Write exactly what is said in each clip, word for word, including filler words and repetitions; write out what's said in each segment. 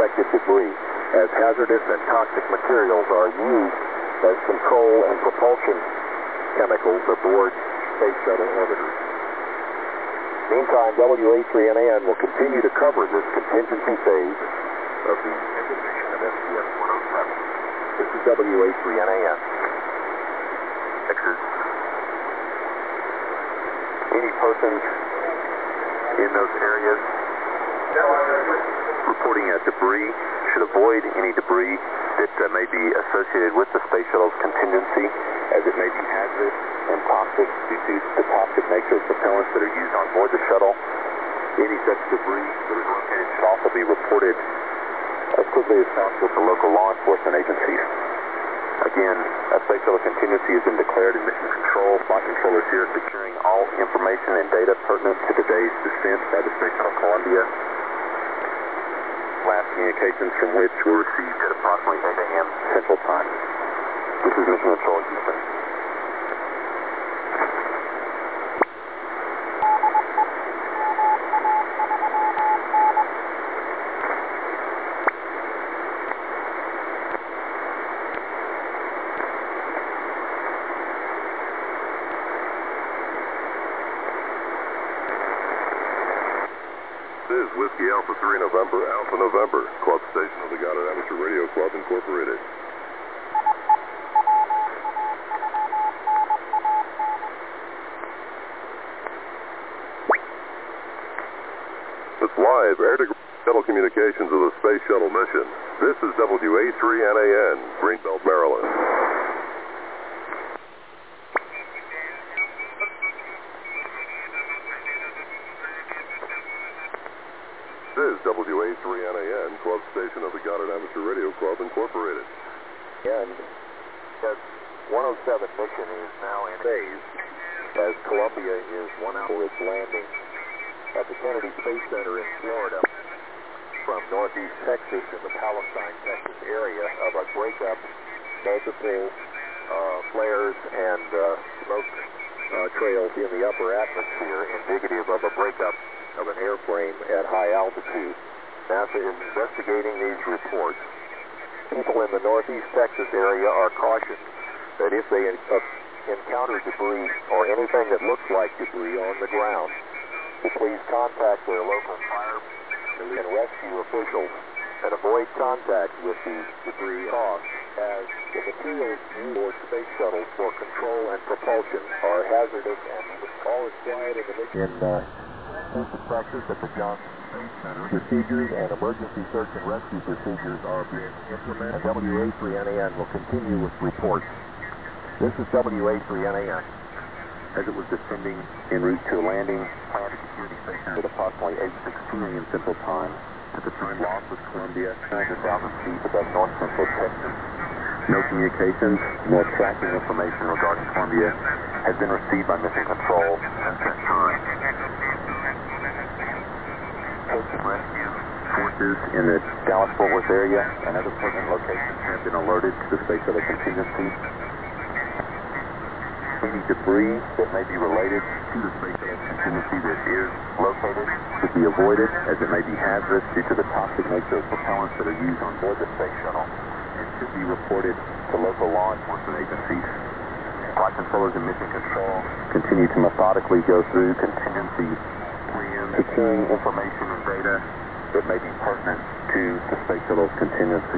suspected debris, as hazardous and toxic materials are used as control and propulsion chemicals aboard Space Shuttle orbiters. Meantime, W A three N A N will continue to cover this contingency phase of the mission of S T S one oh seven. This is W A three N A N. Texas. Any persons in those areas reporting a debris should avoid any debris that uh, may be associated with the Space Shuttle's contingency, as it may be hazardous and toxic due to the toxic nature of propellants that are used on board the shuttle. Any such debris that is located should also be reported as quickly as possible to local law enforcement agencies. Again, a Space Shuttle contingency has been declared in mission control. Flight controllers here securing all information and data pertinent to today's descent by the Space Shuttle Columbia. Last communications from which were received at approximately eight A M Central Time. This is Mission Control Houston. This is Whiskey Alpha three November, Alpha November, Club Station of the Goddard Amateur Radio Club, Incorporated. It's live air-to-ground shuttle communications of the Space Shuttle mission. This is W A three N A N, Greenbelt, Maryland. This is W A three N A N, Club Station of the Goddard Amateur Radio Club, Incorporated. And that one oh seven mission is now in phase, as Columbia is one hour for its landing at the Kennedy Space Center in Florida from northeast Texas in the Palestine, Texas area of a breakup, multiple uh, flares and uh, smoke uh, trails in the upper atmosphere, indicative of a breakup of an airframe at high altitude. NASA is investigating these reports. People in the northeast Texas area are cautioned that if they uh, encounter debris or anything that looks like debris on the ground, to please contact their local fire and rescue officials and avoid contact with the debris caused, as the materials used aboard space shuttles for control and propulsion are hazardous, and all is quiet in the mission. In uh, Texas at the Johnson Space Center, procedures and emergency search and rescue procedures are being implemented. And W A three N A N will continue with reports. This is W A three N A N. As it was descending en route to a landing, planned security station at approximately eight sixteen A M Central Time. At the time lost was Columbia, nine hundred thousand feet above north central Texas. No communications nor tracking information regarding Columbia has been received by Mission Control since that time. Search and rescue forces in the Dallas-Fort Worth area and other pertinent locations have been alerted to the Space Shuttle contingency. Any debris that may be related to the Space Shuttle contingency that is located should be avoided, as it may be hazardous due to the toxic nature of propellants that are used on board the Space Shuttle, and should be reported to local law enforcement agencies. Flight controllers and mission control continue to methodically go through contingency plans, securing information and data that may be pertinent to the Space Shuttle's contingency.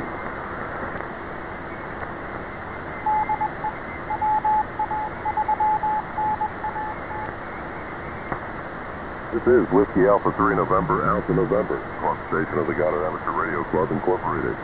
This is Whiskey Alpha three November, Alpha November, Club Station of the Goddard Amateur Radio Club, Incorporated.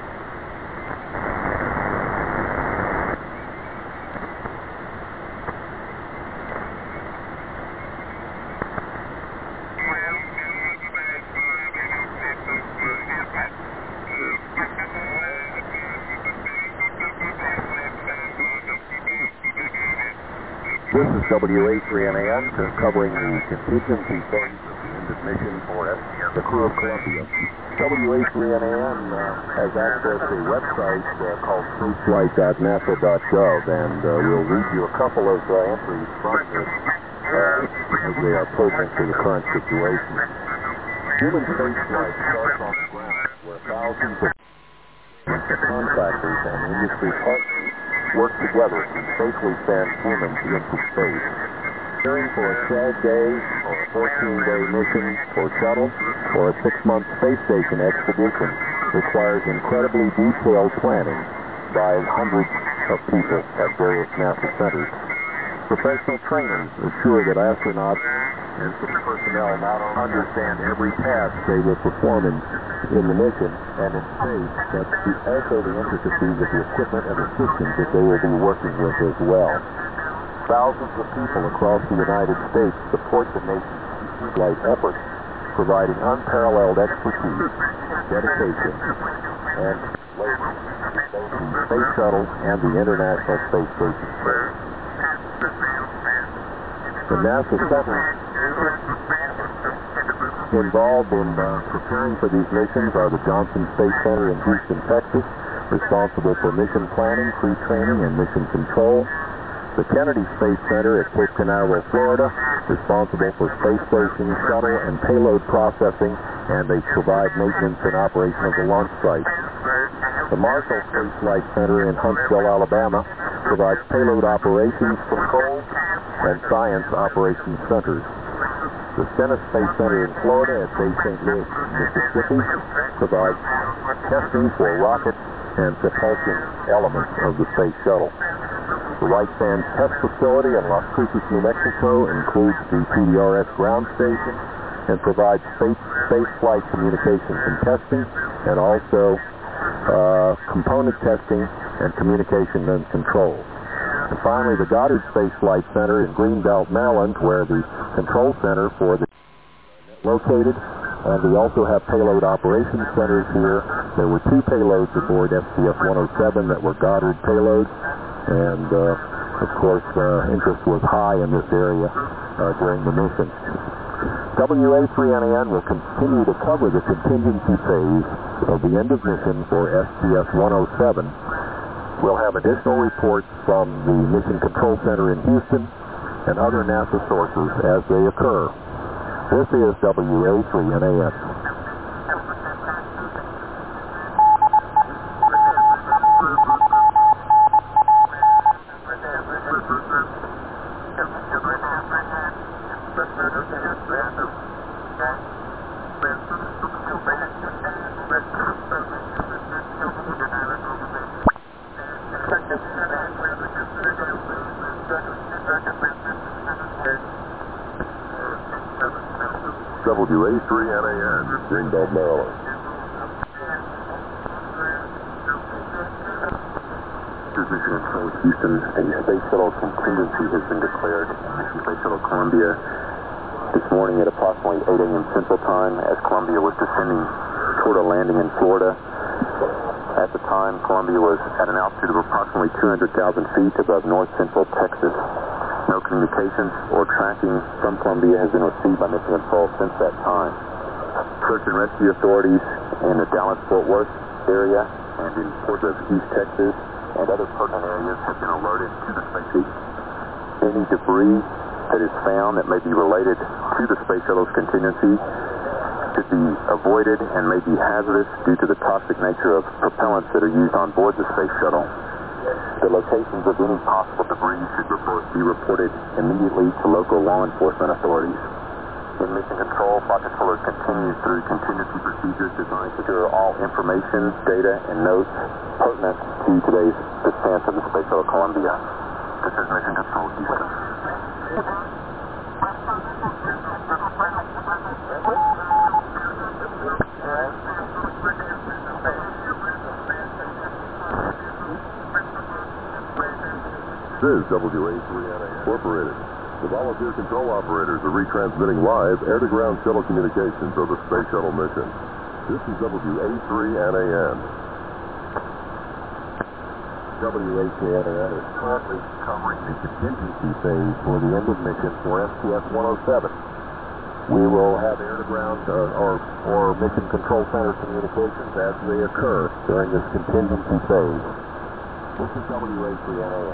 This is W A three N A N, covering the contingency phase of the end of mission for S T S, the crew of Columbia. W A three N A N uh, has access to a website uh, called spaceflight dot nasa dot gov, and uh, we'll read you a couple of uh, entries from this uh, as they are pertinent to the current situation. Human spaceflight starts on the ground, where thousands of contractors and industry partners work together to safely send humans into space. Preparing for a twelve-day or a fourteen-day mission for shuttle or a six-month space station expedition requires incredibly detailed planning by hundreds of people at various NASA centers. Professional trainers assure that astronauts and personnel not only understand every task they will perform in, in the mission and in space, but also the intricacies of the equipment and the systems that they will be working with as well. Thousands of people across the United States support the nation's flight efforts, providing unparalleled expertise, dedication, and labor to the Space Shuttle and the International Space Station. The NASA centers involved in uh, preparing for these missions are the Johnson Space Center in Houston, Texas, responsible for mission planning, crew training, and mission control. The Kennedy Space Center at Cape Canaveral, Florida, responsible for space station, shuttle, and payload processing, and they provide maintenance and operation of the launch site. The Marshall Space Flight Center in Huntsville, Alabama, provides payload operations, control, and science operations centers. The Stennis Space Center in Florida at Bay Saint Louis, Mississippi, provides testing for rocket and propulsion elements of the Space Shuttle. The White Sands Test Facility in Las Cruces, New Mexico includes the P D R S ground station and provides space, space flight communications and testing, and also uh, component testing and communication and control. And finally, the Goddard Space Flight Center in Greenbelt, Maryland, where the control center for the located, and we also have payload operations centers here. There were two payloads aboard S T S one oh seven that were Goddard payloads, and uh, of course uh, interest was high in this area uh, during the mission. W A three N A N will continue to cover the contingency phase of the end of mission for S T S one oh seven. We'll have additional reports from the Mission Control Center in Houston and other NASA sources as they occur. This is W A three N A N. W A three N A N, Greenbelt, Maryland. Mission Control Houston, a space shuttle contingency has been declared in Mission Space Shuttle Columbia this morning at approximately eight A M Central Time as Columbia was descending toward a landing in Florida. At the time, Columbia was at an altitude of approximately two hundred thousand feet above north central Texas. No communications or tracking from Columbia has been received by Mission Control since that time. Search and rescue authorities in the Dallas-Fort Worth area and in ports of East Texas and other pertinent areas have been alerted to the space. Any debris that is found that may be related to the Space Shuttle's contingency should be avoided and may be hazardous due to the toxic nature of propellants that are used on board the Space Shuttle. The locations of any possible debris should report, be reported immediately to local law enforcement authorities. In Mission Control, Flight Controllers continue through contingency procedures designed to secure all information, data, and notes pertinent to today's descent of the Space Shuttle Columbia. This is Mission Control Houston. This is W A three N A N Incorporated. The volunteer control operators are retransmitting live air-to-ground shuttle communications of the Space Shuttle mission. This is W A three N A N. W A three N A N is currently covering the contingency phase for the end of mission for S T S one oh seven. We will have air-to-ground uh, or, or Mission Control Center communications as they occur during this contingency phase. This is W A three N A N.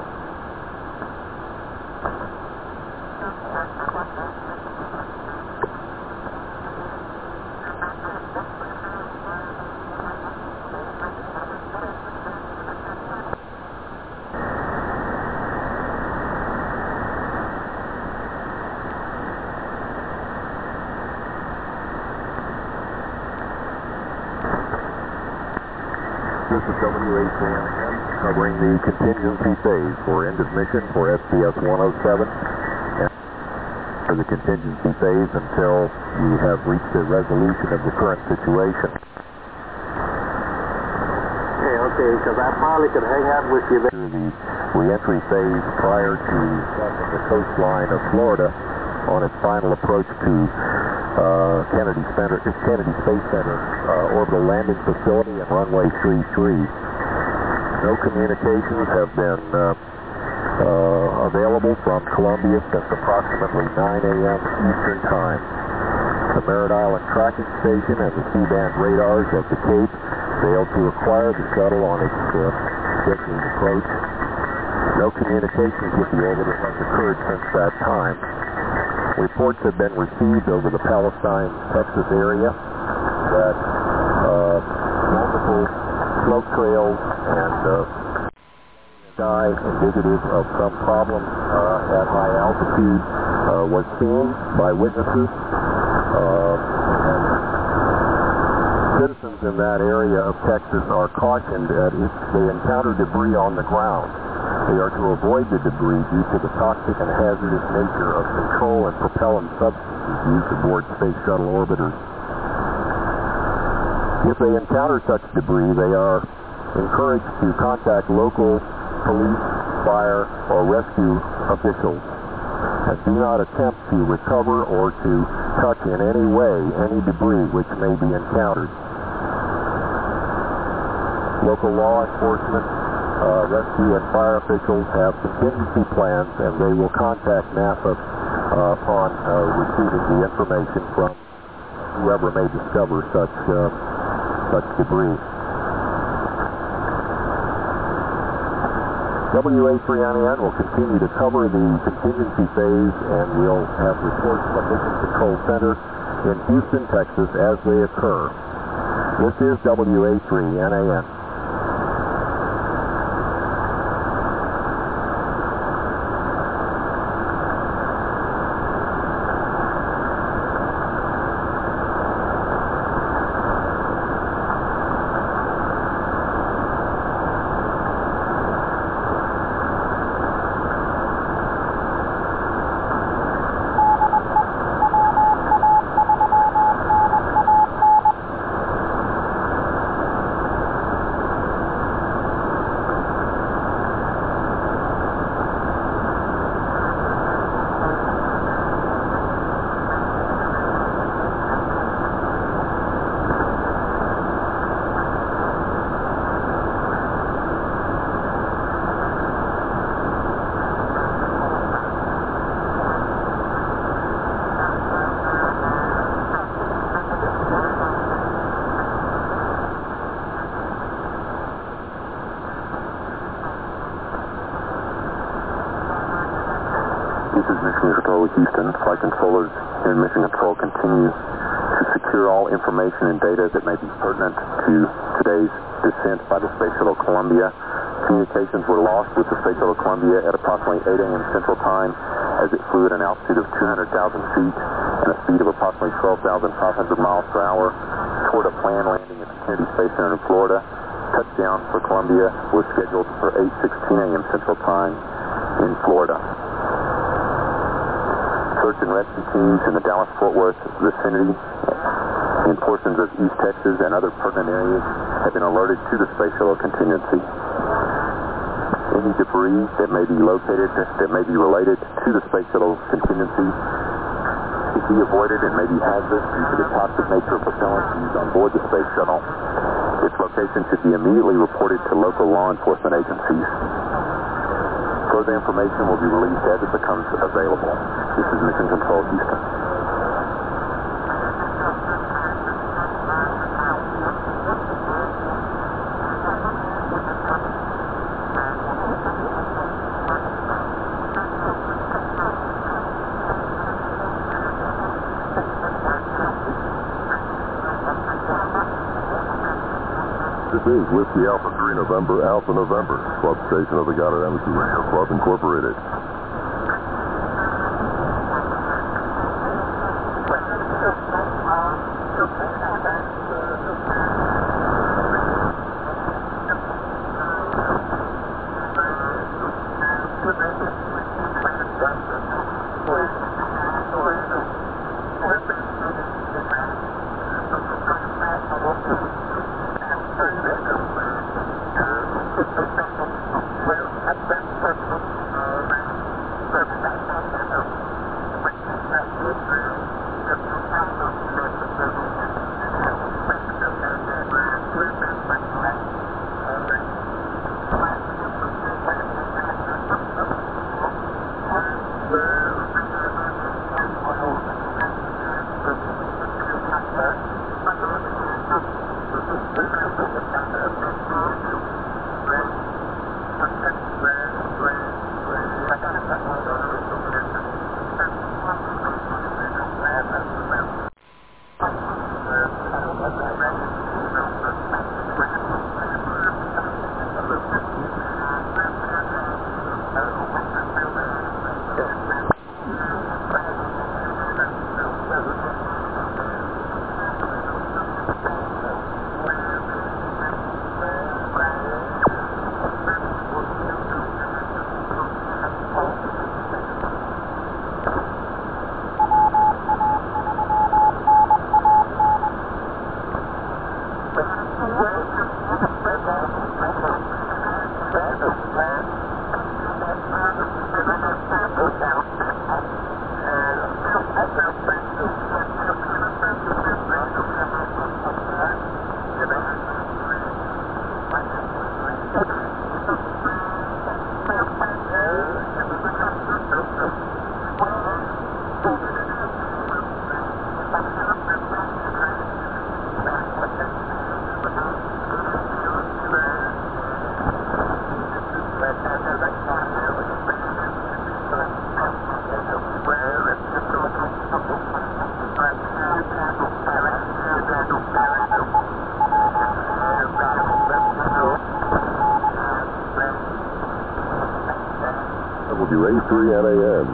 This is W A three N A N covering the contingency phase for end of mission for S T S one oh seven. And for the contingency phase until we have reached a resolution of the current situation. Okay, okay, because I probably could hang out with you there. The re-entry phase prior to crossing the coastline of Florida on its final approach to uh, Kennedy Center, Kennedy Space Center uh, orbital landing facility and runway three three. No communications have been uh, uh, available from Columbia since approximately nine A M Eastern Time. The Merritt Island Tracking Station and the C-band radars of the Cape failed to acquire the shuttle on its uh, scheduled approach. No communications with the orbiter has occurred since that time. Reports have been received over the Palestine, Texas area that uh, multiple smoke trails and uh, sky indicative of some problem uh, at high altitude uh, was seen by witnesses. Uh, and citizens in that area of Texas are cautioned that if they encounter debris on the ground, they are to avoid the debris due to the toxic and hazardous nature of control and propellant substances used aboard space shuttle orbiters. If they encounter such debris, they are encouraged to contact local police, fire, or rescue officials, and do not attempt to recover or to touch in any way any debris which may be encountered. Local law enforcement, Uh, rescue and fire officials have contingency plans, and they will contact NASA uh, upon uh, receiving the information from whoever may discover such uh, such debris. W A three N A N will continue to cover the contingency phase, and we'll have reports from Mission Control Center in Houston, Texas, as they occur. This is W A three N A N. This is Mission Control Houston. Flight controllers here in Mission Control continue to secure all information and data that may be pertinent to today's descent by the Space Shuttle Columbia. Communications were lost with the Space Shuttle Columbia at approximately eight A M Central Time as it flew at an altitude of two hundred thousand feet and a speed of approximately twelve thousand five hundred miles per hour toward a planned landing at the Kennedy Space Center in Florida. Touchdown for Columbia was scheduled for eight sixteen A M Central Time in Florida. Search and rescue teams in the Dallas-Fort Worth vicinity in portions of East Texas and other pertinent areas have been alerted to the Space Shuttle contingency. Any debris that may be located that may be related to the Space Shuttle contingency should be avoided and may be hazardous due to the toxic nature of propellants used on board the Space Shuttle. Its location should be immediately reported to local law enforcement agencies. Further information will be released as it becomes available. This is Mission Control Houston. This is Whiskey Alpha three November, Alpha November, club station of the Goddard Amateur Radio Club, Incorporated. W A three N A M.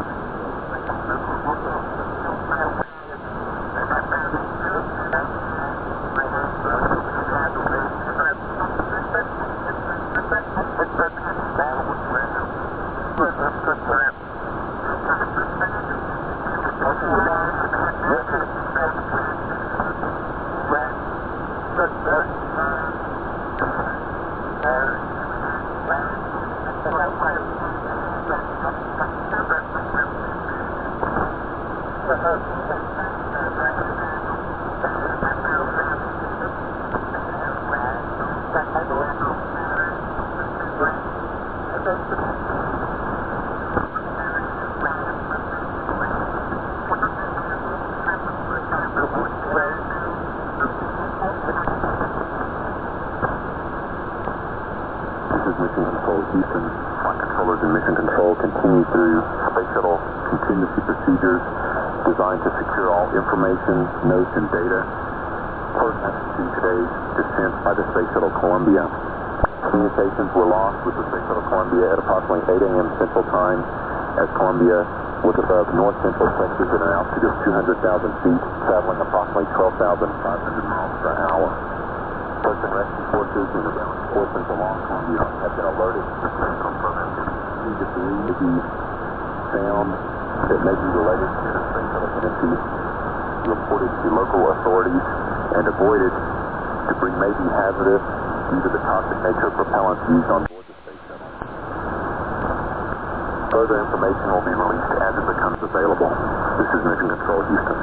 Houston, flight controllers and mission control continue through Space Shuttle contingency procedures designed to secure all information, notes, and data pertinent to today's descent by the Space Shuttle Columbia. Communications were lost with the Space Shuttle Columbia at approximately eight A M Central Time as Columbia was above north central Texas at an altitude of two hundred thousand feet, traveling approximately twelve thousand five hundred miles per hour. Search and rescue forces and the balance portions along Columbia have been alerted to potential preventive debris to be found that may be related to the Space Shuttle entity, reported to local authorities, and avoided. Debris may be hazardous due to the toxic nature of propellants used on board the Space Shuttle. Further information will be released as it becomes available. This is Mission Control, Houston.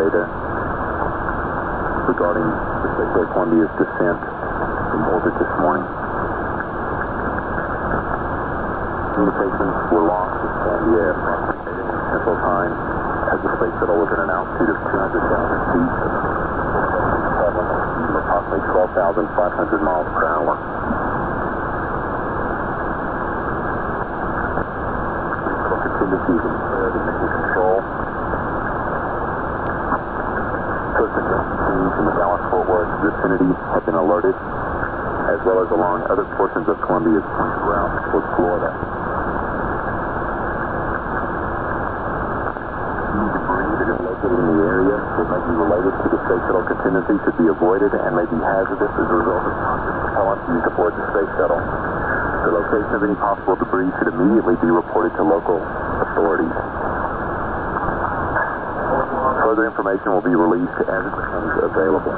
data regarding the Space Shuttle Columbia's descent from orbit this morning. Communications were lost with Columbia at approximately eight A M Central Time as the Space Shuttle was at an altitude of two hundred thousand feet, approximately twelve thousand five hundred miles per hour. Contingencies in third and mission control. Coast and Guard teams in the Dallas-Fort Worth vicinity have been alerted, as well as along other portions of Columbia's planned route toward Florida. Any debris that is located in the area that may be related to the Space Shuttle contingency should be avoided and may be hazardous as a result of toxic propellant used aboard the Space Shuttle. The location of any possible debris should immediately be reported to local authorities. Further information will be released as it becomes available.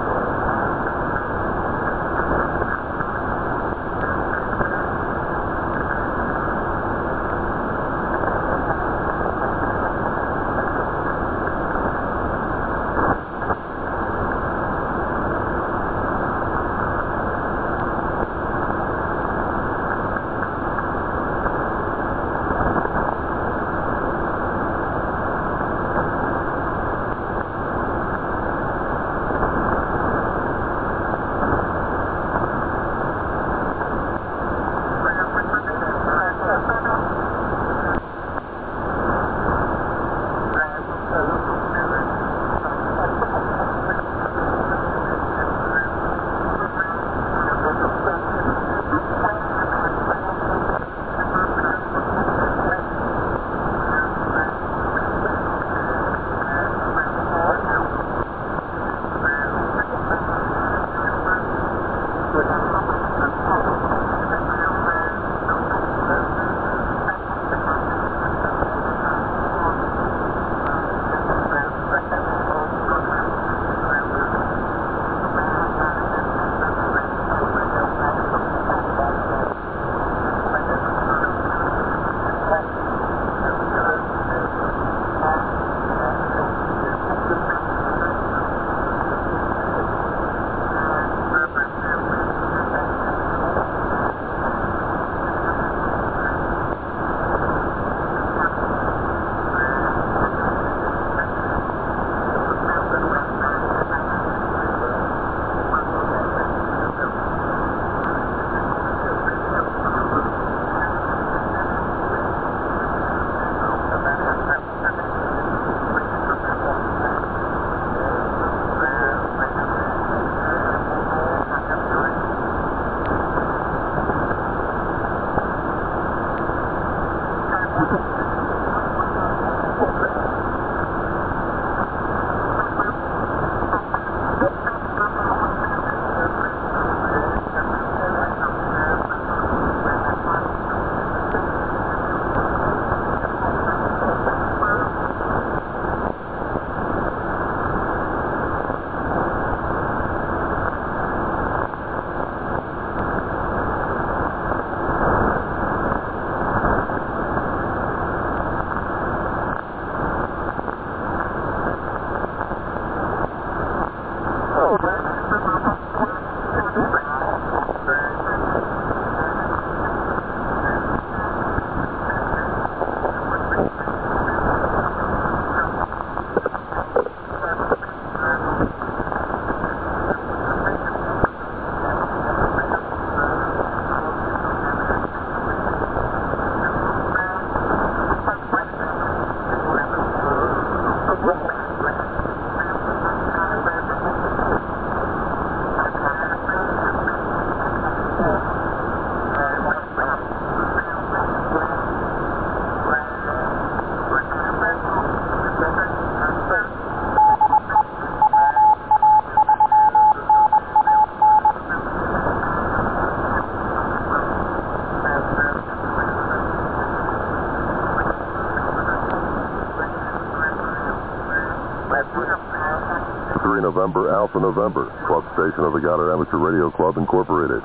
November, Alpha November, club station of the Goddard Amateur Radio Club, Incorporated.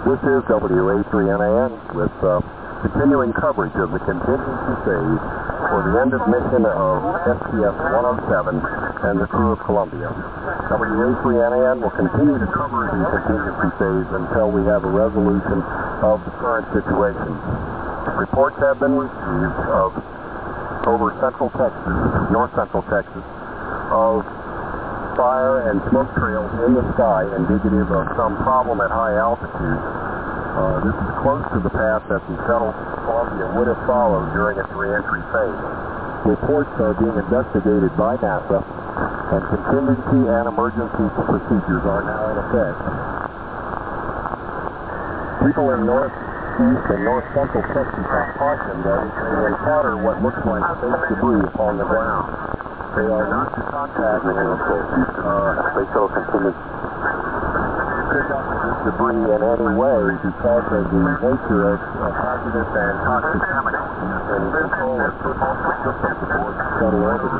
This is W A three N A N with uh, continuing coverage of the contingency phase for the end of mission of S T S one oh seven and the crew of Columbia. W A three N A N will continue to cover the contingency phase until we have a resolution of the current situation. Reports have been received of over central Texas, north central Texas, of fire and smoke trails in the sky indicative of some problem at high altitude. Uh, this is close to the path that the shuttle Columbia would have followed during its re-entry phase. Reports are being investigated by NASA, and contingency and emergency procedures are now in effect. People in northeast and north central Texas are cautioned that if they encounter what looks like space debris upon the ground, they are not to contact the uh, Space shuttle continues. pick up this debris in any way because of the nature of, of hazardous and toxic chemicals and control of systems aboard the shuttle orbiter.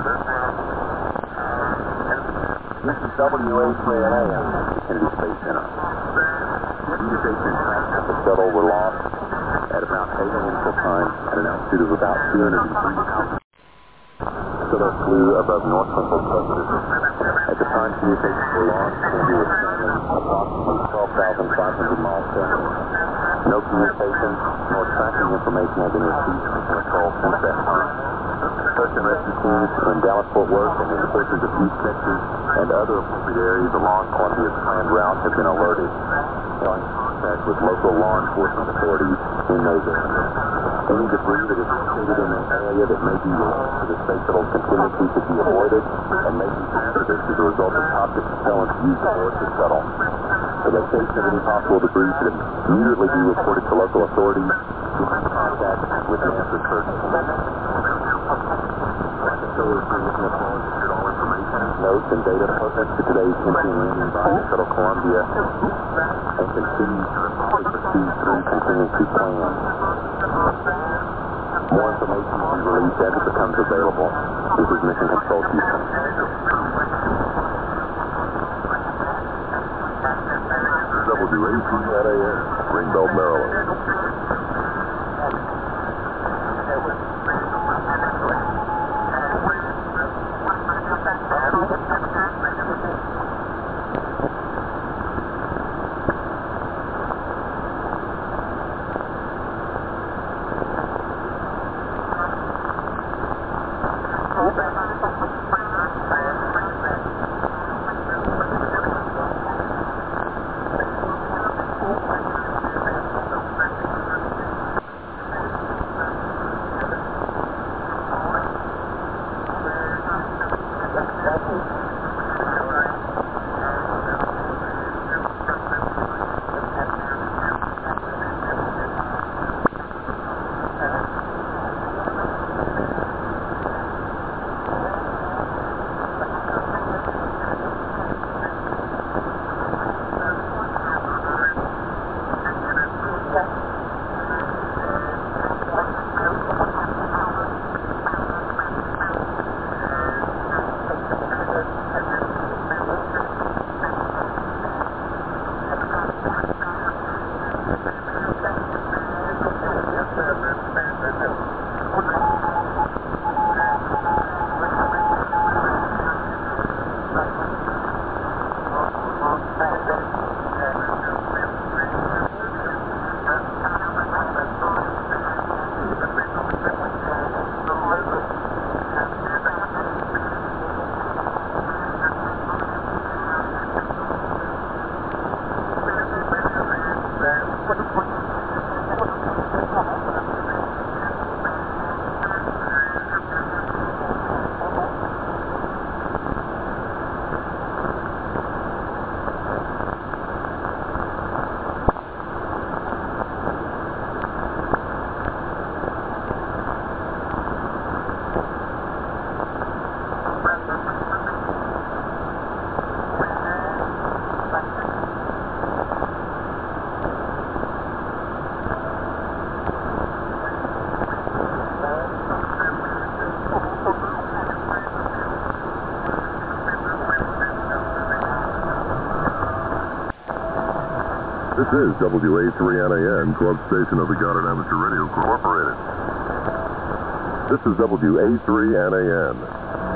This is W A three N A N, Kennedy Space Center. Communication tracks of the shuttle were lost at about eight A M Central Time at an altitude of about two hundred three thousand. Shuttle flew above north central Texas. At the time communications were lost, Columbia was traveling approximately twelve thousand five hundred miles downwind. No communication nor tracking information have been received from control since that time. Search and rescue teams in Dallas, Fort Worth, and in portions of East Texas and other appropriate areas along Columbia's planned route have been alerted. They are in contact with local law enforcement authorities in those areas. Any debris that is located in an area that may be related to the space shuttle's contingency should be avoided and may be hazardous as a result of toxic propellants used aboard the shuttle. The location of any possible debris should immediately be reported to local authorities who are in contact with NASA search teams. Notes and data pertinent to today's entry and landing by the shuttle Columbia and continue to proceed through contingency plans. More information will be released as it becomes available. This is Mission Control Houston. W A three N A N, Greenbelt, Maryland. This is W A three N A N, club station of the Goddard Amateur Radio Incorporated. This is W A three N A N.